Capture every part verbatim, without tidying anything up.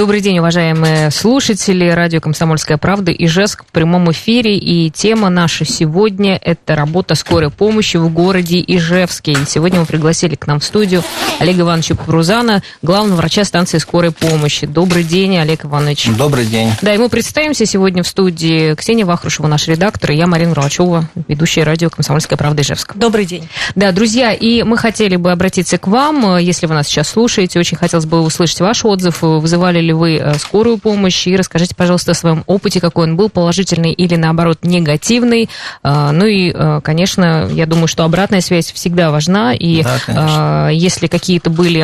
Добрый день, уважаемые слушатели. Радио «Комсомольская правда», Ижевск в прямом эфире. И тема наша сегодня – это работа скорой помощи в городе Ижевске. И сегодня мы пригласили к нам в студию Олега Ивановича Купрузана, главного врача станции скорой помощи. Добрый день, Олег Иванович. Добрый день. Да, и мы представимся сегодня в студии. Ксения Вахрушева, наш редактор, и я, Марина Мрачева, ведущая радио «Комсомольская правда» Ижевск. Добрый день. Да, друзья, и мы хотели бы обратиться к вам, если вы нас сейчас слушаете. Очень хотелось бы услышать ваш отзыв. Вызывали ли вы скорую помощь? И расскажите, пожалуйста, о своем опыте, какой он был, положительный или, наоборот, негативный. Ну и, конечно, я думаю, что обратная связь всегда важна. И да, если какие-то были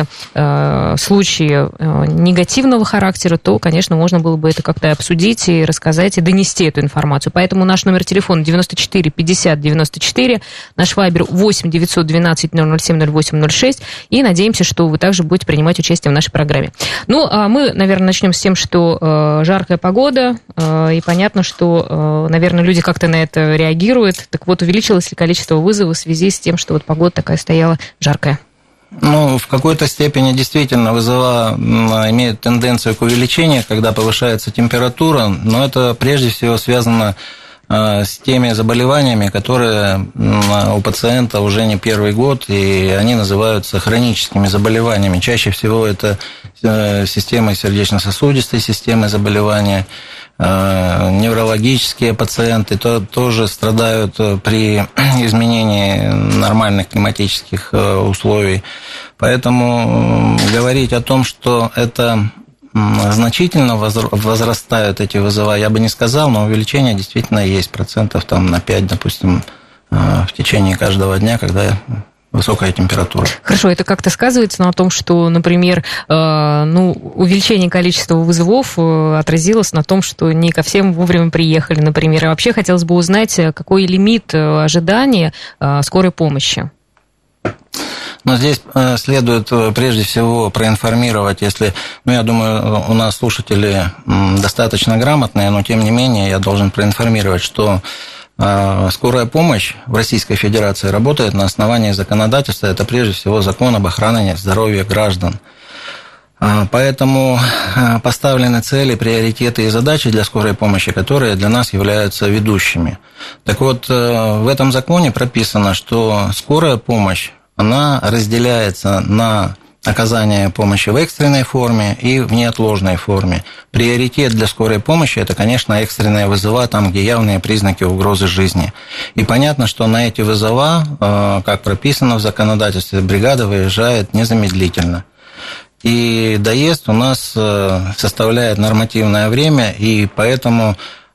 случаи негативного характера, то, конечно, можно было бы это как-то обсудить и рассказать, и донести эту информацию. Поэтому наш номер телефона девяносто четыре пятьдесят девяносто четыре, наш вайбер восемь девятьсот двенадцать ноль ноль семь ноль восемь ноль шесть. И надеемся, что вы также будете принимать участие в нашей программе. Ну, а мы, наверное, начнем с тем, что э, жаркая погода, э, и понятно, что, э, наверное, люди как-то на это реагируют. Так вот, увеличилось ли количество вызовов в связи с тем, что вот погода такая стояла жаркая? Ну, в какой-то степени действительно вызова имеют тенденцию к увеличению, когда повышается температура, но это прежде всего связано с теми заболеваниями, которые у пациента уже не первый год, и они называются хроническими заболеваниями. Чаще всего это системы сердечно-сосудистой системы заболевания, неврологические пациенты то, тоже страдают при изменении нормальных климатических условий. Поэтому говорить о том, что это значительно возрастают эти вызова, я бы не сказал, но увеличение действительно есть, процентов там на пять, допустим, в течение каждого дня, когда высокая температура. Хорошо, это как-то сказывается на том, что, например, э, ну, увеличение количества вызовов э, отразилось на том, что не ко всем вовремя приехали, например. И вообще хотелось бы узнать, какой лимит ожидания э, скорой помощи. Но здесь следует прежде всего проинформировать, если, ну, я думаю, у нас слушатели достаточно грамотные, но тем не менее я должен проинформировать, что скорая помощь в Российской Федерации работает на основании законодательства, это прежде всего закон об охране здоровья граждан. Поэтому поставлены цели, приоритеты и задачи для скорой помощи, которые для нас являются ведущими. Так вот, в этом законе прописано, что скорая помощь, она разделяется на оказание помощи в экстренной форме и в неотложной форме. Приоритет для скорой помощи – это, конечно, экстренные вызова, там, где явные признаки угрозы жизни. И понятно, что на эти вызова, как прописано в законодательстве, бригада выезжает незамедлительно. И доезд у нас составляет нормативное время, и поэтому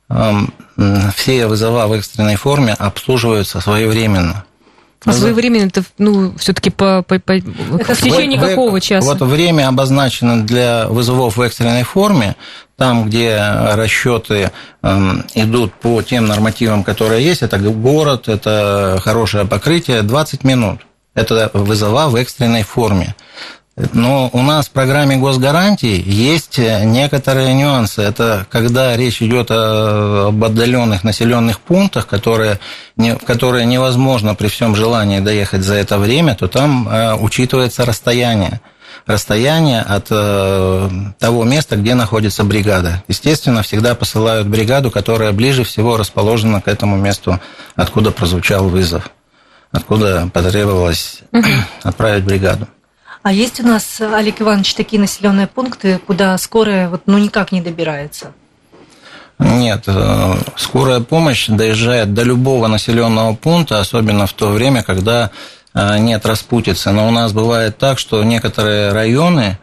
все вызова в экстренной форме обслуживаются своевременно. А своевременно это, ну, все-таки по, по, по... это в течение вы, какого часа? Вот время обозначено для вызовов в экстренной форме, там, где расчеты э, идут по тем нормативам, которые есть, это город, это хорошее покрытие, двадцать минут. Это вызова в экстренной форме. Но у нас в программе госгарантий есть некоторые нюансы. Это когда речь идет об отдаленных населенных пунктах, которые, в которые невозможно при всем желании доехать за это время, то там учитывается расстояние. Расстояние от того места, где находится бригада. Естественно, всегда посылают бригаду, которая ближе всего расположена к этому месту, откуда прозвучал вызов, откуда потребовалось отправить бригаду. А есть у нас, Олег Иванович, такие населенные пункты, куда скорая вот, ну, никак не добирается? Нет, скорая помощь доезжает до любого населенного пункта, особенно в то время, когда нет распутицы. Но у нас бывает так, что некоторые районы,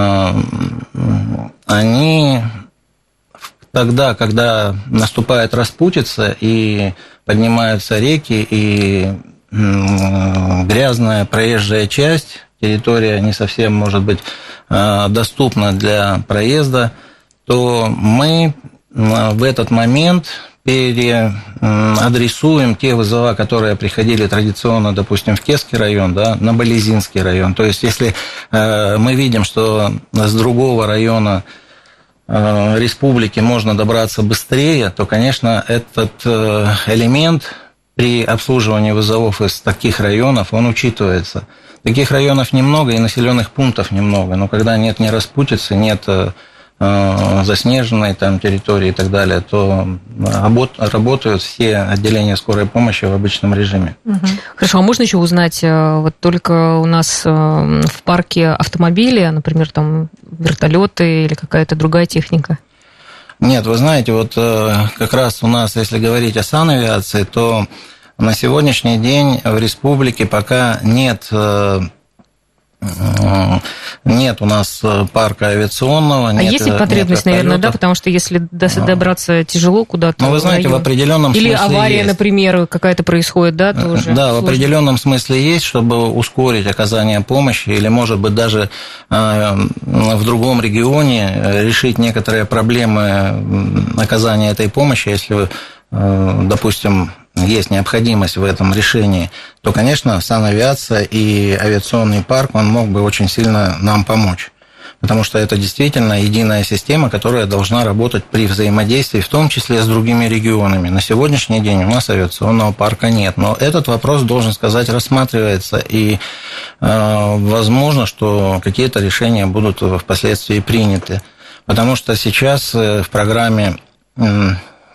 они тогда, когда наступает распутица и поднимаются реки, и грязная проезжая часть, территория не совсем, может быть, доступна для проезда, то мы в этот момент переадресуем те вызова, которые приходили традиционно, допустим, в Кесский район, да, на Болезинский район. То есть, если мы видим, что с другого района республики можно добраться быстрее, то, конечно, этот элемент при обслуживании вызовов из таких районов, он учитывается. Таких районов немного и населенных пунктов немного, но когда нет ни распутицы, нет заснеженной там территории и так далее, то работают все отделения скорой помощи в обычном режиме. Хорошо, а можно еще узнать, вот только у нас в парке автомобили, например, там вертолеты или какая-то другая техника? Нет, вы знаете, вот как раз у нас, если говорить о санавиации, то на сегодняшний день в республике пока нет... Нет у нас парка авиационного. А нет, есть ли потребность, наверное, да? Потому что если добраться тяжело куда-то... Ну, вы знаете, в определенном смысле Или авария, есть. например, какая-то происходит, да, тоже? Да, сложно. В определенном смысле есть, чтобы ускорить оказание помощи, или, может быть, даже в другом регионе решить некоторые проблемы оказания этой помощи, если, допустим, есть необходимость в этом решении, то, конечно, санавиация и авиационный парк, он мог бы очень сильно нам помочь. Потому что это действительно единая система, которая должна работать при взаимодействии, в том числе с другими регионами. На сегодняшний день у нас авиационного парка нет. Но этот вопрос, должен сказать, рассматривается. И э, возможно, что какие-то решения будут впоследствии приняты. Потому что сейчас в программе... Э,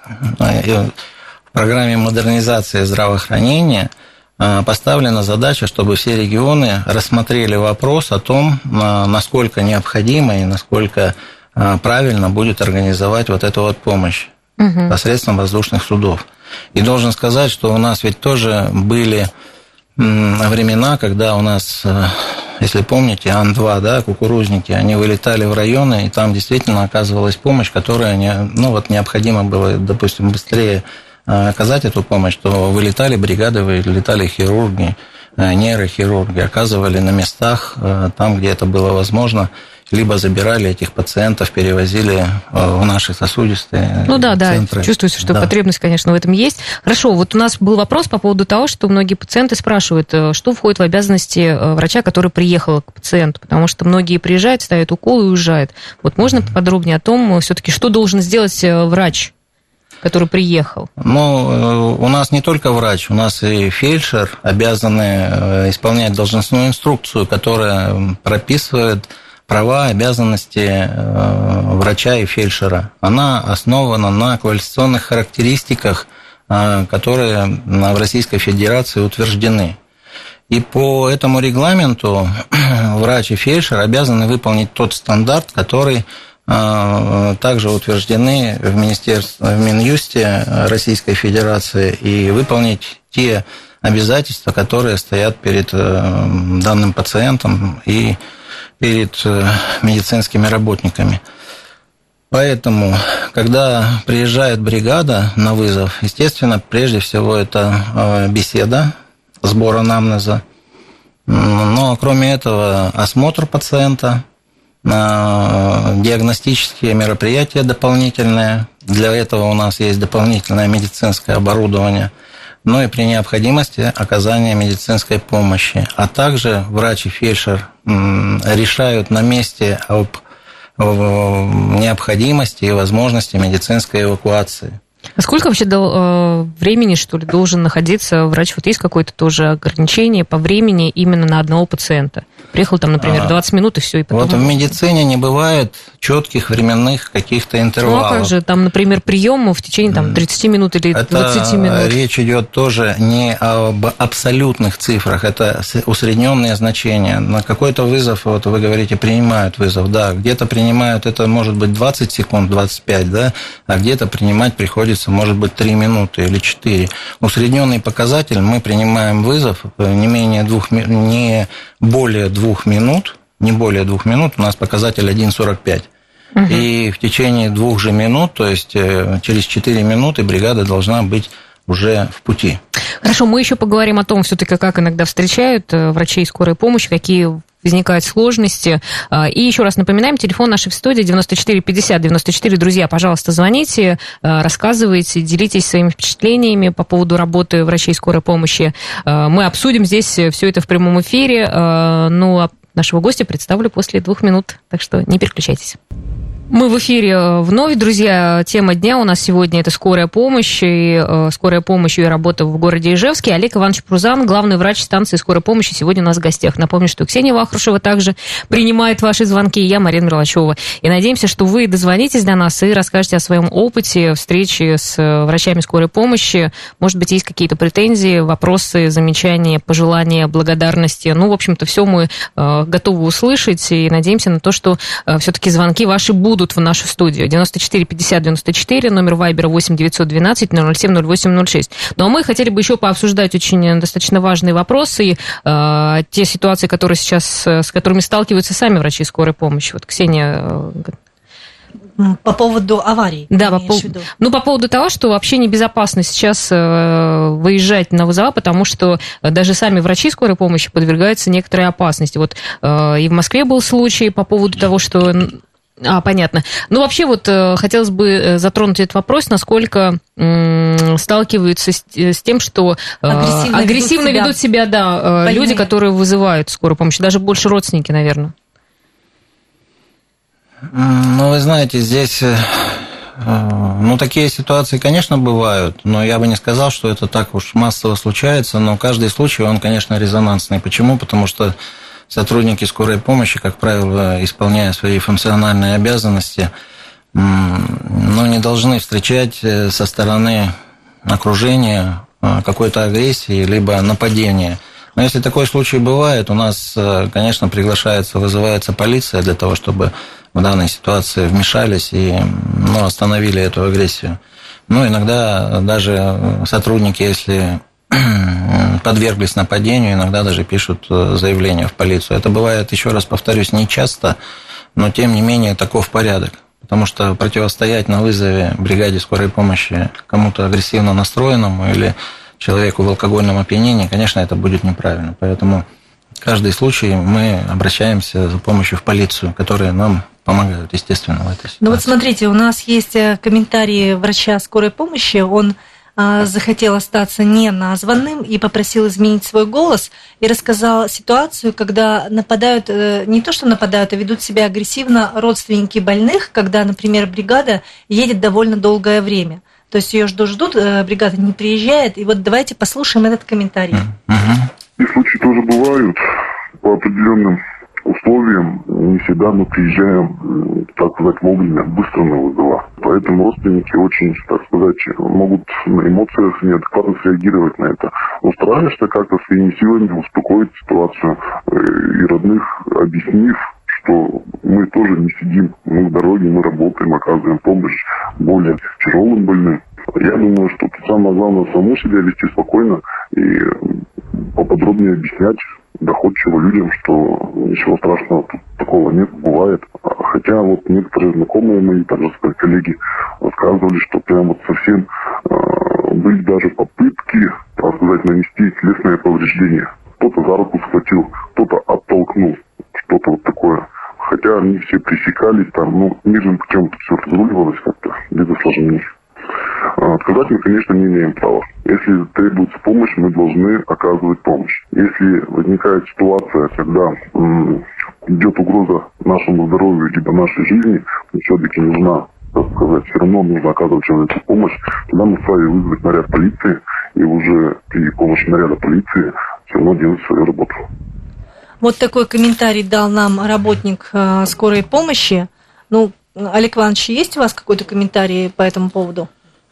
В программе модернизации здравоохранения поставлена задача, чтобы все регионы рассмотрели вопрос о том, насколько необходимо и насколько правильно будет организовать вот эту вот помощь угу. посредством воздушных судов. И должен сказать, что у нас ведь тоже были времена, когда у нас, если помните, Ан два, да, кукурузники, они вылетали в районы, и там действительно оказывалась помощь, которая ну, вот, необходимо было, допустим, быстрее оказать эту помощь, то вылетали бригады, вылетали хирурги, нейрохирурги, оказывали на местах, там, где это было возможно, либо забирали этих пациентов, перевозили в наши сосудистые ну, да, центры. Да, чувствуется, что да. потребность, конечно, в этом есть. Хорошо, вот у нас был вопрос по поводу того, что многие пациенты спрашивают, что входит в обязанности врача, который приехал к пациенту, потому что многие приезжают, ставят укол и уезжают. Вот можно mm-hmm. поподробнее о том, все-таки, что должен сделать врач, который приехал? Ну, у нас не только врач, у нас и фельдшер обязаны исполнять должностную инструкцию, которая прописывает права, обязанности врача и фельдшера. Она основана на квалификационных характеристиках, которые в Российской Федерации утверждены. И по этому регламенту врач и фельдшер обязаны выполнить тот стандарт, который также утверждены в Министерстве, в Минюсте Российской Федерации, и выполнить те обязательства, которые стоят перед данным пациентом и перед медицинскими работниками. Поэтому, когда приезжает бригада на вызов, естественно, прежде всего это беседа, сбор анамнеза, но кроме этого осмотр пациента, диагностические мероприятия дополнительные. Для этого у нас есть дополнительное медицинское оборудование. Ну и при необходимости оказания медицинской помощи. А также врач и фельдшер решают на месте об необходимости и возможности медицинской эвакуации. А сколько вообще до, э, времени, что ли, должен находиться врач? Вот есть какое-то тоже ограничение по времени именно на одного пациента? Приехал там, например, двадцать минут и все, и потом... Вот в медицине не бывает четких временных каких-то интервалов. Ну, а как же, там, например, прием в течение там, тридцать минут или двадцать минут? Это речь идет тоже не об абсолютных цифрах, это усредненные значения. На какой-то вызов, вот вы говорите, принимают вызов, да, где-то принимают, это может быть двадцать секунд, двадцать пять, да, а где-то принимать приходится, может быть, три минуты или четыре. Усредненный показатель, мы принимаем вызов не менее двух, не более двух минут, не более двух минут, у нас показатель один сорок пять. Угу. И в течение двух же минут, то есть через четыре минуты бригада должна быть уже в пути. Хорошо, мы еще поговорим о том, все-таки, как иногда встречают врачей скорой помощи, какие возникают сложности. И еще раз напоминаем, телефон нашей в студии девяносто четыре пятьдесят девяносто четыре. Друзья, пожалуйста, звоните, рассказывайте, делитесь своими впечатлениями по поводу работы врачей скорой помощи. Мы обсудим здесь все это в прямом эфире. Ну, а нашего гостя представлю после двух минут, так что не переключайтесь. Мы в эфире вновь, друзья. Тема дня у нас сегодня – это скорая помощь, и, э, скорая помощь и работа в городе Ижевске. Олег Иванович Прузан, главный врач станции скорой помощи, сегодня у нас в гостях. Напомню, что Ксения Вахрушева также принимает ваши звонки, и я, Марина Мерлачева. И надеемся, что вы дозвонитесь до нас и расскажете о своем опыте встречи с врачами скорой помощи. Может быть, есть какие-то претензии, вопросы, замечания, пожелания, благодарности. Ну, в общем-то, все мы э, готовы услышать, и надеемся на то, что э, все-таки звонки ваши будут в нашу студию. девяносто четыре пятьдесят девяносто четыре, номер вайбера восемь девятьсот двенадцать ноль ноль семь ноль восемь ноль шесть. Ну, а мы хотели бы еще пообсуждать очень достаточно важные вопросы, э, те ситуации, которые сейчас, с которыми сталкиваются сами врачи скорой помощи. Вот, Ксения... По поводу аварий. Да, по, пов... ну, по поводу того, что вообще небезопасно сейчас э, выезжать на вызова, потому что даже сами врачи скорой помощи подвергаются некоторой опасности. Вот э, и в Москве был случай по поводу того, что... А, понятно. Ну, вообще, вот э, хотелось бы затронуть этот вопрос, насколько э, сталкиваются с, с тем, что э, агрессивно, агрессивно ведут себя, ведут себя да, э, люди, которые вызывают скорую помощь, даже больше родственники, наверное. Ну, вы знаете, здесь, э, ну, такие ситуации, конечно, бывают, но я бы не сказал, что это так уж массово случается, но каждый случай, он, конечно, резонансный. Почему? Потому что сотрудники скорой помощи, как правило, исполняя свои функциональные обязанности, ну, не должны встречать со стороны окружения какой-то агрессии либо нападения. Но если такой случай бывает, у нас, конечно, приглашается, вызывается полиция для того, чтобы в данной ситуации вмешались и, ну, остановили эту агрессию. Ну, иногда даже сотрудники, если подверглись нападению, иногда даже пишут заявление в полицию. Это бывает, еще раз повторюсь, не часто, но тем не менее таков порядок. Потому что противостоять на вызове бригаде скорой помощи кому-то агрессивно настроенному или человеку в алкогольном опьянении, конечно, это будет неправильно. Поэтому каждый случай мы обращаемся за помощью в полицию, которые нам помогают, естественно, в этой ситуации. Ну вот смотрите, у нас есть комментарии врача скорой помощи, он захотел остаться неназванным и попросил изменить свой голос и рассказал ситуацию, когда нападают, не то что нападают, а ведут себя агрессивно родственники больных, когда, например, бригада едет довольно долгое время. То есть ее ждут, ждут, бригада не приезжает. И вот давайте послушаем этот комментарий. И случаи тоже бывают по определенным условиям. Не всегда мы приезжаем, так сказать, вовремя, быстро на вызова. Поэтому родственники очень, так сказать, могут на эмоциях неадекватно среагировать на это. Но стараешься как-то своими силами успокоить ситуацию и родных, объяснив, что мы тоже не сидим, мы в дороге, мы работаем, оказываем помощь более тяжелым больным. Я думаю, что самое главное самому себя вести спокойно и поподробнее объяснять доходчиво людям, что ничего страшного тут такого нет, бывает. Хотя вот некоторые знакомые мои, так же сказать, коллеги рассказывали, что прям вот совсем э, были даже попытки, так сказать, нанести телесное повреждение. Кто-то за руку схватил, кто-то оттолкнул, что-то вот такое. Хотя они все пресекались, там, ну, мирным путем все разруливалось как-то, без осложнений. Отказать мы, конечно, не имеем права. Если требуется помощь, мы должны оказывать помощь. Если возникает ситуация, когда м- идет угроза нашему здоровью либо нашей жизни, но все-таки нужна, так сказать, все равно нужно оказывать человеку помощь, тогда мы вправе вызвать наряд полиции и уже при помощи наряда полиции все равно делать свою работу. Вот такой комментарий дал нам работник э, скорой помощи. Ну, Олег Иванович, есть у вас какой-то комментарий по этому поводу?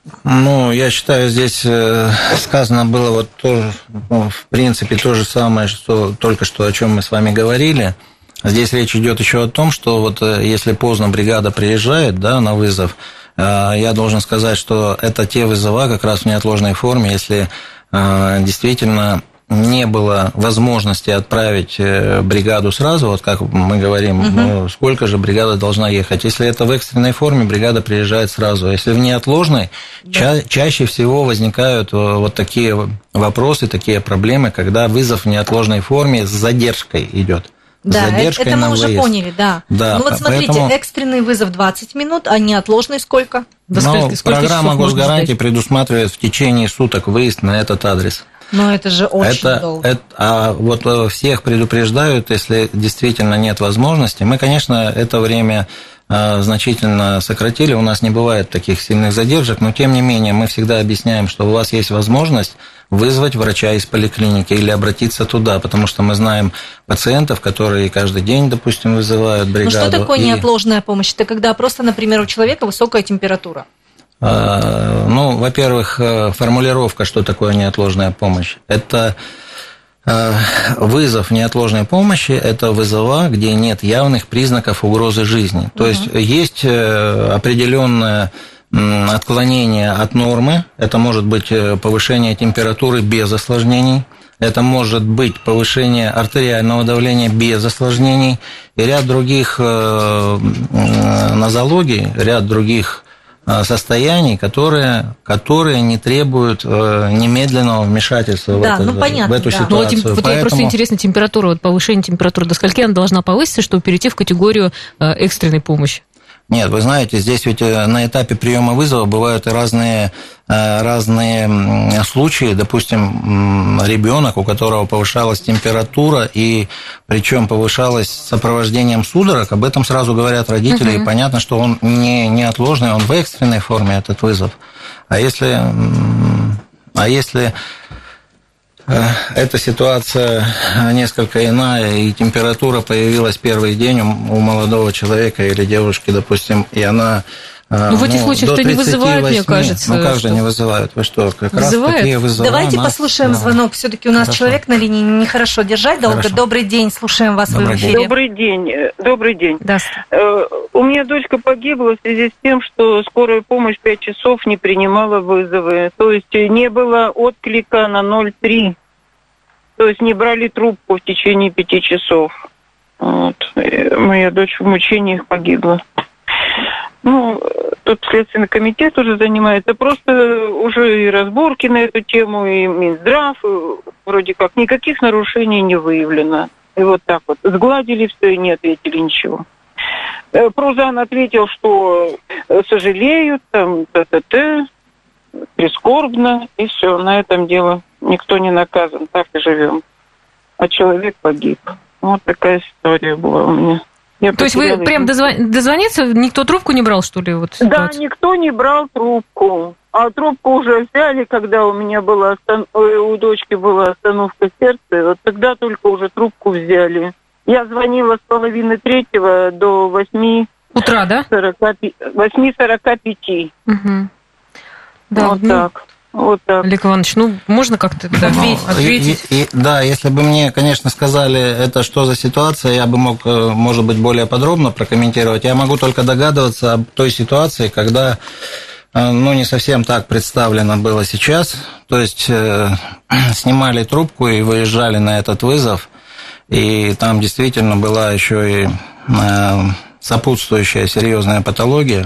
Ну, я считаю, здесь сказано было вот тоже, ну, в принципе, то же самое, что только что, о чем мы с вами говорили. Здесь речь идет еще о том, что вот если поздно бригада приезжает, да, на вызов, я должен сказать, что это те вызова как раз в неотложной форме, если действительно не было возможности отправить бригаду сразу, вот как мы говорим, угу. ну, сколько же бригада должна ехать. Если это в экстренной форме, бригада приезжает сразу. Если в неотложной, да. ча- чаще всего возникают вот такие вопросы, такие проблемы, когда вызов в неотложной форме с задержкой идет. Да, это мы уже выезд. поняли, да. да. Ну вот смотрите, поэтому... экстренный вызов двадцать минут, а неотложный сколько? До ну, скольки, сколько программа госгарантии предусматривает в течение суток выезд на этот адрес. Но это же очень это, долго. Это, а вот всех предупреждают, если действительно нет возможности. Мы, конечно, это время значительно сократили, у нас не бывает таких сильных задержек, но тем не менее мы всегда объясняем, что у вас есть возможность вызвать врача из поликлиники или обратиться туда, потому что мы знаем пациентов, которые каждый день, допустим, вызывают бригаду. Ну что такое и... неотложная помощь? Это когда просто, например, у человека высокая температура. Ну, во-первых, формулировка, что такое неотложная помощь. Это вызов неотложной помощи – это вызова, где нет явных признаков угрозы жизни. То есть есть определенное отклонение от нормы, это может быть повышение температуры без осложнений, это может быть повышение артериального давления без осложнений и ряд других нозологий, ряд других состояний, которые, которые не требуют немедленного вмешательства да, в, это, ну, понятно, в эту да. ситуацию. Ну, вот Поэтому... просто интересно, температура, вот повышение температуры, до скольки она должна повыситься, чтобы перейти в категорию экстренной помощи? Нет, вы знаете, здесь ведь на этапе приема вызова бывают и разные, разные случаи. Допустим, ребенок, у которого повышалась температура, и причем повышалась с сопровождением судорог, об этом сразу говорят родители, uh-huh. и понятно, что он не неотложный, он в экстренной форме, этот вызов. А если, а если эта ситуация несколько иная, и температура появилась первый день у молодого человека или девушки, допустим, и она... Ну, в этих случаях это не вызывает, мне кажется. Ну, как что... же не вызывают? Вы что, как вызывает? Раз такие вызова... Давайте нас... послушаем да. звонок. Все-таки у нас Хорошо. Человек на линии, нехорошо держать долго. Хорошо. Добрый день, слушаем вас Добрый в эфире. Добрый день. Добрый день. Да. У меня дочка погибла в связи с тем, что скорая помощь пять часов не принимала вызовы. То есть не было отклика на ноль три. То есть не брали трубку в течение пяти часов. Вот. Моя дочь в мучениях погибла. Ну, тут Следственный комитет уже занимается. Просто уже и разборки на эту тему, и Минздрав. Вроде как никаких нарушений не выявлено. И вот так вот. Сгладили все и не ответили ничего. Прузан ответил, что сожалеют, там, т-т-т, прискорбно, и все, на этом дело. Никто не наказан, так и живем. А человек погиб. Вот такая история была у меня. Я То есть вы прям дозв... дозвониться, никто трубку не брал, что ли? Вот, да, никто не брал трубку. А трубку уже взяли, когда у меня была остан... у дочки была остановка сердца. Вот тогда только уже трубку взяли. Я звонила с половины третьего до восьми... Утра, да? восьми сорока пяти. Угу. Да, вот ну... так. Вот так. Олег Иванович, ну, можно как-то да, ответить? ответить? И, и, да, если бы мне, конечно, сказали, это что за ситуация, я бы мог, может быть, более подробно прокомментировать. Я могу только догадываться об той ситуации, когда, ну, не совсем так представлено было сейчас. То есть, э, снимали трубку и выезжали на этот вызов, и там действительно была еще и э, сопутствующая серьезная патология.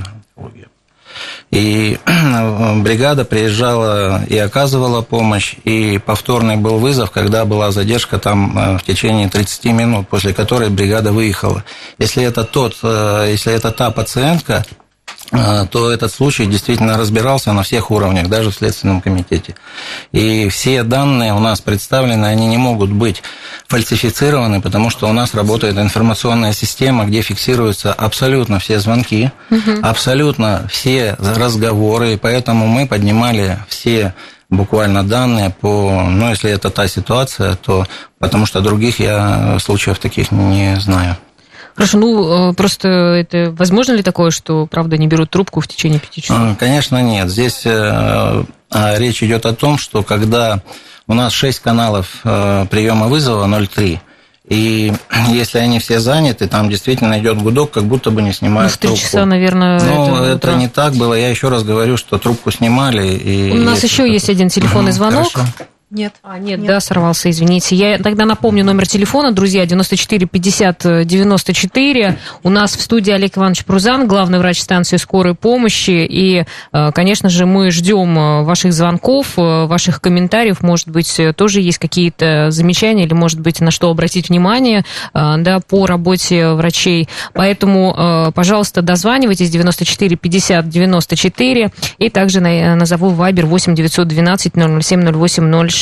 И бригада приезжала и оказывала помощь, и повторный был вызов, когда была задержка там в течение тридцати минут, после которой бригада выехала. Если это тот, если это та пациентка, то этот случай действительно разбирался на всех уровнях, даже в Следственном комитете. И все данные у нас представлены, они не могут быть фальсифицированы, потому что у нас работает информационная система, где фиксируются абсолютно все звонки, угу. абсолютно все разговоры, и поэтому мы поднимали все буквально данные по, ну, если это та ситуация, то потому что других я случаев таких не знаю. Хорошо, ну, просто это возможно ли такое, что, правда, не берут трубку в течение пяти часов? Конечно, нет. Здесь э, речь идет о том, что когда у нас шесть каналов э, приема вызова ноль три, и если они все заняты, там действительно идет гудок, как будто бы не снимают ну, в три трубку. часа, наверное, Ну, это, это не так было. Я еще раз говорю, что трубку снимали. И у нас еще есть один телефонный звонок. Хорошо. Нет. А, нет, нет, да, сорвался, извините. Я тогда напомню номер телефона, друзья, девяносто четыре пятьдесят девяносто четыре. У нас в студии Олег Иванович Прузан, главный врач станции скорой помощи. И, конечно же, мы ждем ваших звонков, ваших комментариев. Может быть, тоже есть какие-то замечания или, может быть, на что обратить внимание, да, по работе врачей. Поэтому, пожалуйста, дозванивайтесь девяносто четыре пятьдесят девяносто четыре. И также назову Вайбер восемь девятьсот двенадцать ноль ноль семь ноль восемь ноль шесть.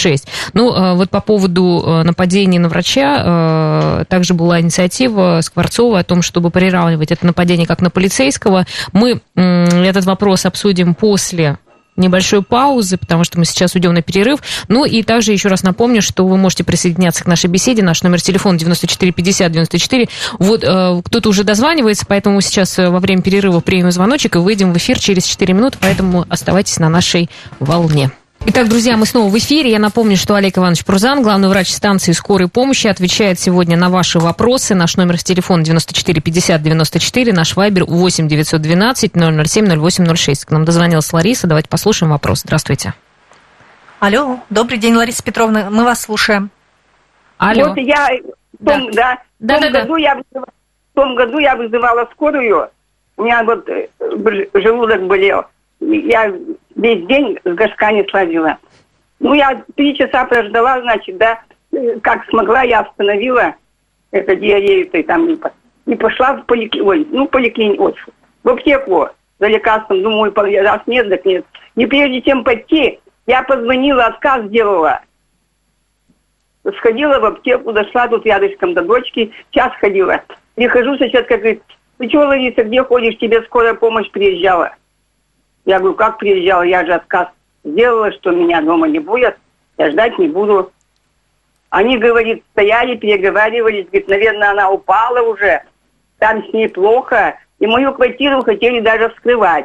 шесть. Ну, вот по поводу нападений на врача, также была инициатива Скворцова о том, чтобы приравнивать это нападение как на полицейского. Мы этот вопрос обсудим после небольшой паузы, потому что мы сейчас уйдем на перерыв. Ну и также еще раз напомню, что вы можете присоединяться к нашей беседе. Наш номер телефона девяносто четыре пятьдесят девяносто четыре. Вот э, кто-то уже дозванивается, поэтому сейчас во время перерыва примем звоночек и выйдем в эфир через четыре минуты, поэтому оставайтесь на нашей волне. Итак, друзья, мы снова в эфире. Я напомню, что Олег Иванович Прузан, главный врач станции скорой помощи, отвечает сегодня на ваши вопросы. Наш номер телефона девяносто четыре пятьдесят девяносто четыре, наш вайбер восемь девятьсот двенадцать ноль ноль семь ноль восемь ноль шесть. К нам дозвонилась Лариса. Давайте послушаем вопрос. Здравствуйте. Алло, добрый день, Лариса Петровна, мы вас слушаем. Алло. Вот я в том, да. Да, в, том да, году да. Я вызывала, в том году я вызывала скорую. У меня вот желудок болел. Я весь день с горшка не слазила. Ну, я три часа прождала, значит, да, как смогла, я остановила это диарею-то там и пошла в поликлинику, ой, ну, поликлинику, в аптеку за лекарством. Думаю, раз нет, так нет. И прежде чем пойти, я позвонила, отказ сделала. Сходила в аптеку, дошла тут рядышком до дочки, час ходила. Прихожу, соседка говорит: ты что, Лариса, где ходишь, тебе скорая помощь приезжала? Я говорю: как приезжала? Я же отказ сделала, что меня дома не будет, я ждать не буду. Они, говорит, стояли, переговаривались, говорит, наверное, она упала уже, там с ней плохо, и мою квартиру хотели даже вскрывать.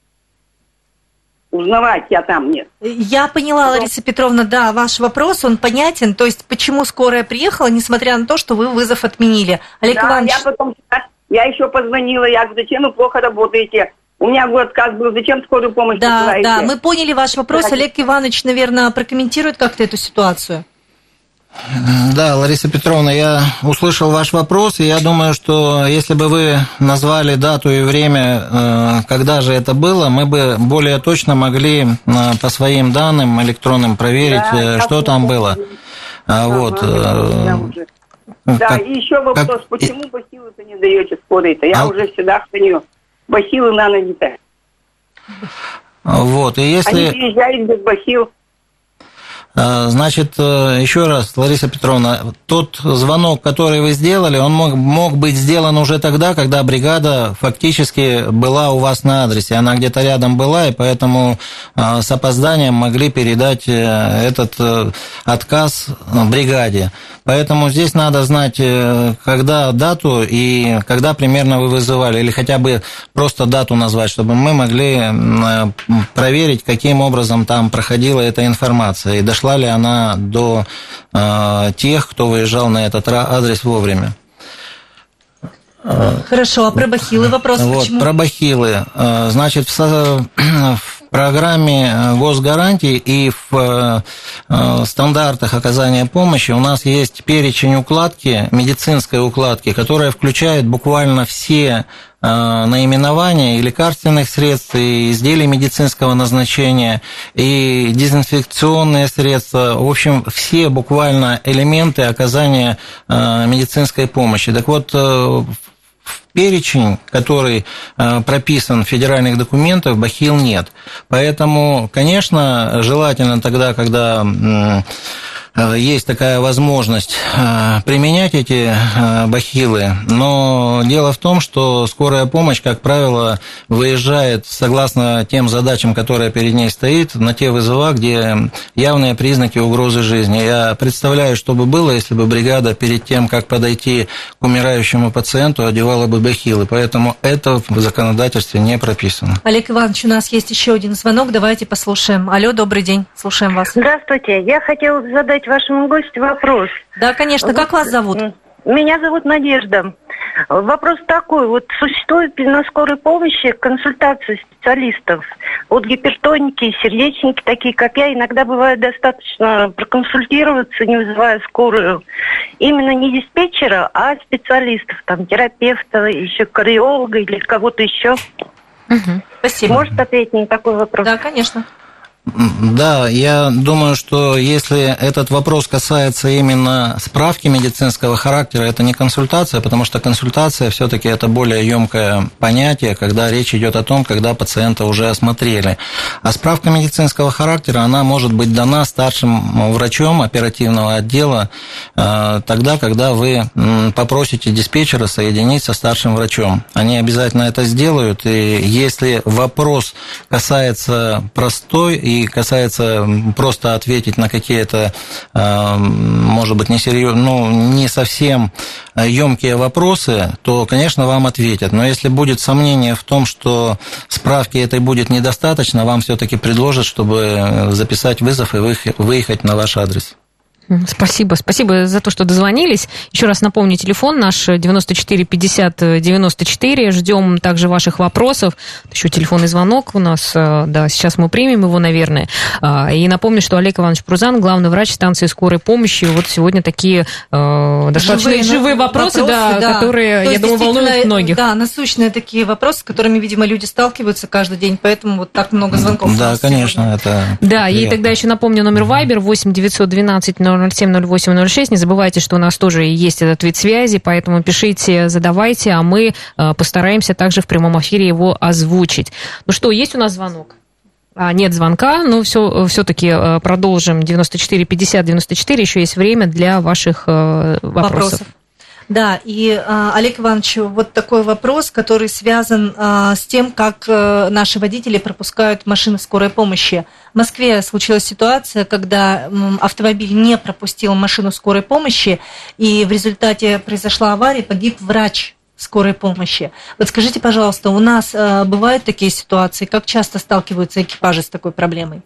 Узнавать я там нет. Я поняла, Лариса Петровна, да, ваш вопрос, он понятен, то есть почему скорая приехала, несмотря на то, что вы вызов отменили. Олег да, Иванович... я потом, я еще позвонила, я говорю: зачем вы плохо работаете? У меня был отказ был, зачем скорую помощь да, посылаете? Да, мы поняли ваш вопрос. Да. Олег Иванович, наверное, прокомментирует как-то эту ситуацию. Да, Лариса Петровна, я услышал ваш вопрос, и я думаю, что если бы вы назвали дату и время, когда же это было, мы бы более точно могли по своим данным электронным проверить, да, что там было. Ага, вот. Да, как, и еще вопрос, как... почему бахилы-то не даете скорой-то? Я а... уже всегда храню. Бахилы на ноги-то. Вот, и если... Они приезжают без бахил. Значит, еще раз, Лариса Петровна, тот звонок, который вы сделали, он мог, мог быть сделан уже тогда, когда бригада фактически была у вас на адресе. Она где-то рядом была, и поэтому с опозданием могли передать этот отказ бригаде. Поэтому здесь надо знать, когда дату и когда примерно вы вызывали, или хотя бы просто дату назвать, чтобы мы могли проверить, каким образом там проходила эта информация, и дошла ли она до тех, кто выезжал на этот адрес вовремя. Хорошо, а про бахилы вопрос вот, почему? Про бахилы. Значит, в, в программе госгарантий и в стандартах оказания помощи у нас есть перечень укладки, медицинской укладки, которая включает буквально все наименования и лекарственных средств, и изделий медицинского назначения, и дезинфекционные средства, в общем, все буквально элементы оказания медицинской помощи. Так вот, перечень, который прописан в федеральных документах, бахил нет. Поэтому, конечно, желательно тогда, когда есть такая возможность применять эти бахилы, но дело в том, что скорая помощь, как правило, выезжает согласно тем задачам, которые перед ней стоит, на те вызова, где явные признаки угрозы жизни. Я представляю, что бы было, если бы бригада перед тем, как подойти к умирающему пациенту, одевала бы бахилы, поэтому это в законодательстве не прописано. Олег Иванович, у нас есть еще один звонок, давайте послушаем. Алло, добрый день, слушаем вас. Здравствуйте, я хотела задать вашему гостю вопрос. Да, конечно. Как вас зовут? Меня зовут Надежда. Вопрос такой. Вот существует на скорой помощи консультации специалистов. Вот гипертоники, сердечники, такие как я, иногда бывает достаточно проконсультироваться, не вызывая скорую. Именно не диспетчера, а специалистов, там, терапевта, еще кардиолога или кого-то еще. Угу. Спасибо. Может ответить на такой вопрос? Да, конечно. Да, я думаю, что если этот вопрос касается именно справки медицинского характера, это не консультация, потому что консультация все-таки это более емкое понятие, когда речь идет о том, когда пациента уже осмотрели. А справка медицинского характера, она может быть дана старшим врачом оперативного отдела тогда, когда вы попросите диспетчера соединить со старшим врачом. Они обязательно это сделают, и если вопрос касается простой и И касается просто ответить на какие-то, может быть, несерьезные, ну, не совсем емкие вопросы, то, конечно, вам ответят. Но если будет сомнение в том, что справки этой будет недостаточно, вам все-таки предложат, чтобы записать вызов и выехать на ваш адрес. Спасибо, спасибо за то, что дозвонились. Еще раз напомню, телефон наш девяносто четыре пятьдесят девяносто четыре. Ждем также ваших вопросов. Еще телефонный звонок у нас, да, сейчас мы примем его, наверное. И напомню, что Олег Иванович Прузан, главный врач станции скорой помощи. Вот сегодня такие э, достаточно живые, живые вопросы, вопросы да, да, которые, я думаю, волнуют многих. Да, насущные такие вопросы, с которыми, видимо, люди сталкиваются каждый день, поэтому вот так много звонков. Да, конечно, это Да, приятно. И тогда еще напомню номер Viber восемь девятьсот двенадцать ноль ноль семь ноль восемь ноль шесть. Не забывайте, что у нас тоже есть этот вид связи, поэтому пишите, задавайте, а мы постараемся также в прямом эфире его озвучить. Ну что, есть у нас звонок? А, нет звонка, но все, все-таки продолжим. девяносто четыре пятьдесят девяносто четыре. Еще есть время для ваших вопросов. вопросов. Да, и, Олег Иванович, вот такой вопрос, который связан с тем, как наши водители пропускают машины скорой помощи. В Москве случилась ситуация, когда автомобиль не пропустил машину скорой помощи, и в результате произошла авария, погиб врач скорой помощи. Вот скажите, пожалуйста, у нас бывают такие ситуации? Как часто сталкиваются экипажи с такой проблемой?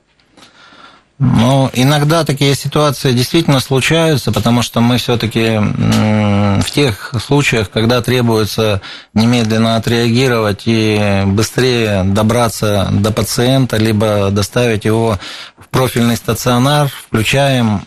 Ну, иногда такие ситуации действительно случаются, потому что мы все-таки в тех случаях, когда требуется немедленно отреагировать и быстрее добраться до пациента, либо доставить его в профильный стационар, включаем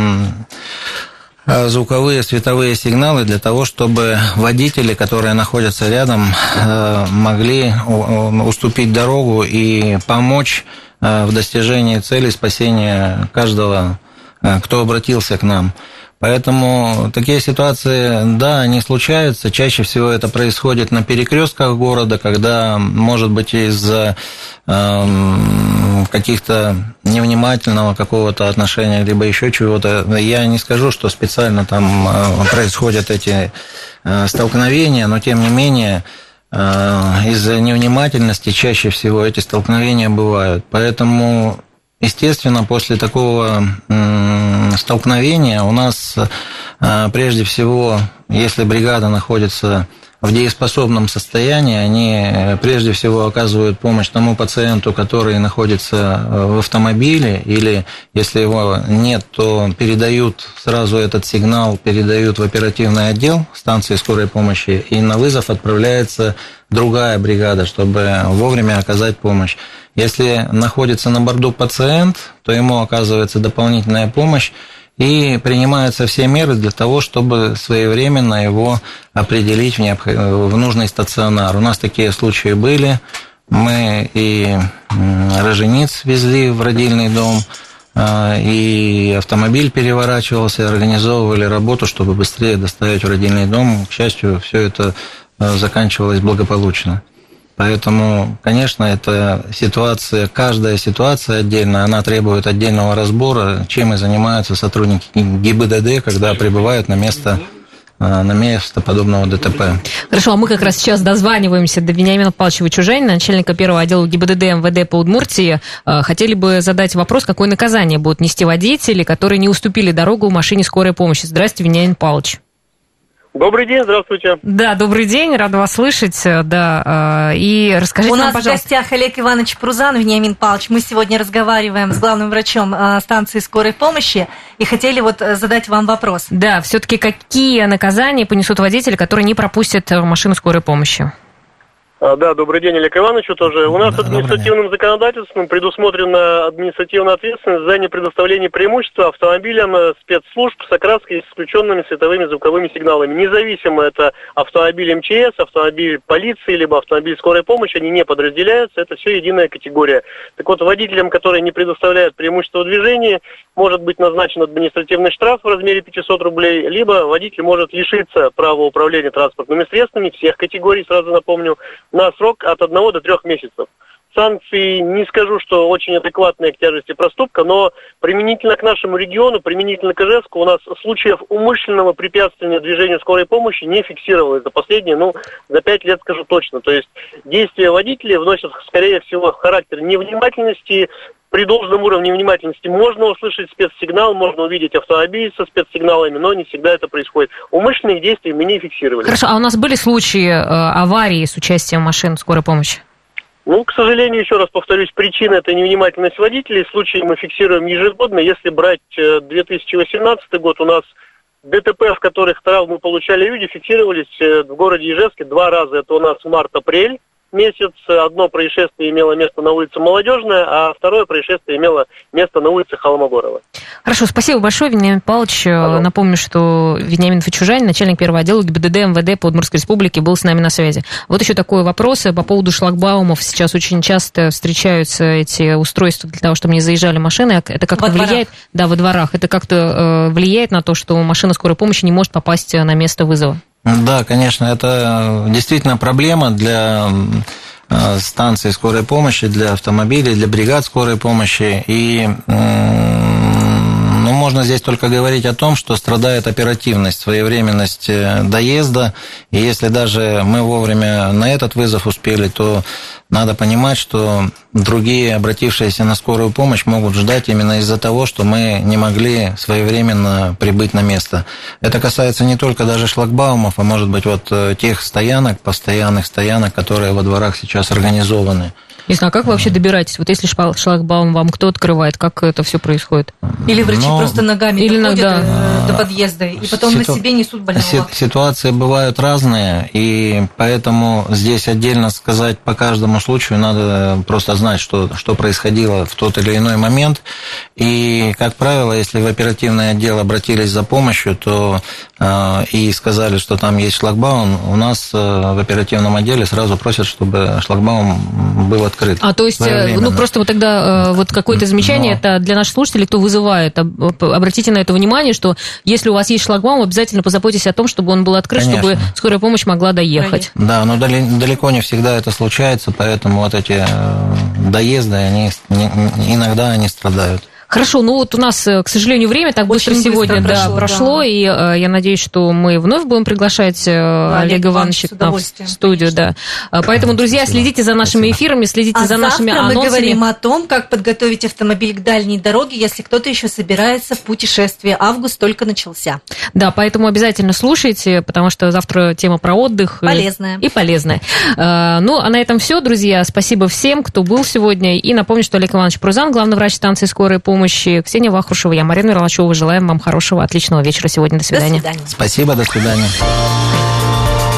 звуковые, световые сигналы для того, чтобы водители, которые находятся рядом, могли уступить дорогу и помочь в достижении цели спасения каждого, кто обратился к нам. Поэтому такие ситуации, да, они случаются. Чаще всего это происходит на перекрестках города, когда, может быть, из-за э, каких-то невнимательного какого-то отношения, либо еще чего-то. Я не скажу, что специально там происходят эти столкновения, но тем не менее из-за невнимательности чаще всего эти столкновения бывают. Поэтому, естественно, после такого столкновения у нас прежде всего, если бригада находится в дееспособном состоянии, они прежде всего оказывают помощь тому пациенту, который находится в автомобиле, или если его нет, то передают сразу этот сигнал, передают в оперативный отдел станции скорой помощи, и на вызов отправляется другая бригада, чтобы вовремя оказать помощь. Если находится на борту пациент, то ему оказывается дополнительная помощь, и принимаются все меры для того, чтобы своевременно его определить в, необх... в нужный стационар. У нас такие случаи были. Мы и рожениц везли в родильный дом, и автомобиль переворачивался, организовывали работу, чтобы быстрее доставить в родильный дом. К счастью, все это заканчивалось благополучно. Поэтому, конечно, эта ситуация, каждая ситуация отдельная, она требует отдельного разбора, чем и занимаются сотрудники ГИБДД, когда прибывают на место, на место подобного ДТП. Хорошо, а мы как раз сейчас дозваниваемся до Вениамина Павловича Вычужанина, начальника первого отдела ГИБДД МВД по Удмуртии. Хотели бы задать вопрос, какое наказание будут нести водители, которые не уступили дорогу в машине скорой помощи. Здравствуйте, Вениамин Павлович. Добрый день, здравствуйте. Да, добрый день, рада вас слышать. Да, и расскажите нам, пожалуйста. У нас пожалуйста. в гостях Олег Иванович Прузан, Вениамин Павлович. Мы сегодня разговариваем с главным врачом станции скорой помощи и хотели вот задать вам вопрос. Да, все-таки какие наказания понесут водители, которые не пропустят машину скорой помощи? Да, добрый день, Олег Иванович, тоже. У нас да, административным законодательством предусмотрена административная ответственность за непредоставление преимущества автомобилям спецслужб с окраской с включенными световыми звуковыми сигналами. Независимо это автомобиль эм че эс, автомобиль полиции, либо автомобиль скорой помощи, они не подразделяются, это все единая категория. Так вот, водителям, которые не предоставляют преимущество в движении, может быть назначен административный штраф в размере пятьсот рублей, либо водитель может лишиться права управления транспортными средствами всех категорий, сразу напомню, на срок от одного до трех месяцев. Санкции, не скажу, что очень адекватные к тяжести проступка, но применительно к нашему региону, применительно к Ижевску, у нас случаев умышленного препятствия движению скорой помощи не фиксировалось за последние, ну, за пять лет скажу точно. То есть действия водителей вносят, скорее всего, характер невнимательности. При должном уровне внимательности можно услышать спецсигнал, можно увидеть автомобиль со спецсигналами, но не всегда это происходит. Умышленных действий мы не фиксировали. Хорошо, а у нас были случаи э, аварии с участием машин скорой помощи? Ну, к сожалению, еще раз повторюсь, причина – это невнимательность водителей. Случаи мы фиксируем ежегодно. Если брать две тысячи восемнадцатый год, у нас ДТП, в которых травмы получали люди, фиксировались в городе Ижевске два раза. Это у нас март-апрель месяц. Одно происшествие имело место на улице Молодежная, а второе происшествие имело место на улице Холмогорова. Хорошо, спасибо большое, Вениамин Павлович. Алло. Напомню, что Вениамин Фачужанин, начальник первого отдела ГИБДД МВД по Удмуртской республике, был с нами на связи. Вот еще такой вопрос по поводу шлагбаумов. Сейчас очень часто встречаются эти устройства для того, чтобы не заезжали машины. Это как-то влияет? Да, во дворах. Это как-то э, влияет на то, что машина скорой помощи не может попасть на место вызова? Да, конечно, это действительно проблема для станций скорой помощи, для автомобилей, для бригад скорой помощи. И ну, можно здесь только говорить о том, что страдает оперативность, своевременность доезда. И если даже мы вовремя на этот вызов успели, то надо понимать, что другие, обратившиеся на скорую помощь, могут ждать именно из-за того, что мы не могли своевременно прибыть на место. Это касается не только даже шлагбаумов, а может быть вот тех стоянок, постоянных стоянок, которые во дворах сейчас организованы. Ясно, а как вы вообще добираетесь? Вот если шлагбаум вам кто открывает, как это все происходит? Или врачи Но... просто ногами Или доходят да. до подъезда, и потом Ситу... на себе несут больного. Ситуации бывают разные, и поэтому здесь отдельно сказать по каждому случаю надо просто знать, что, что происходило в тот или иной момент. И, как правило, если в оперативный отдел обратились за помощью, то э, и сказали, что там есть шлагбаум, у нас э, в оперативном отделе сразу просят, чтобы шлагбаум был открыт. А то есть, ну просто вот тогда вот какое-то замечание, Но... это для наших слушателей, кто вызывает, обратите на это внимание, что если у вас есть шлагбаум, обязательно позаботьтесь о том, чтобы он был открыт, Конечно. Чтобы скорая помощь могла доехать. Да, но далеко не всегда это случается, поэтому вот эти доезды, они иногда они страдают. Хорошо, ну вот у нас, к сожалению, время так быстро Очень сегодня быстро прошло, да, прошло да. и э, я надеюсь, что мы вновь будем приглашать э, да, Олега Ивановича к нам в студию. Да. Поэтому, друзья, следите за нашими эфирами, следите а за нашими анонсами. мы говорим о том, как подготовить автомобиль к дальней дороге, если кто-то еще собирается в путешествие. Август только начался. Да, поэтому обязательно слушайте, потому что завтра тема про отдых. Полезная. И, и полезная. Э, ну, а на этом все, друзья. Спасибо всем, кто был сегодня. И напомню, что Олег Иванович Прузан, главный врач станции скорой помощи, Ксения Вахрушева, я Марина Мерлачева. Желаем вам хорошего, отличного вечера сегодня. До свидания. До свидания. Спасибо, до свидания.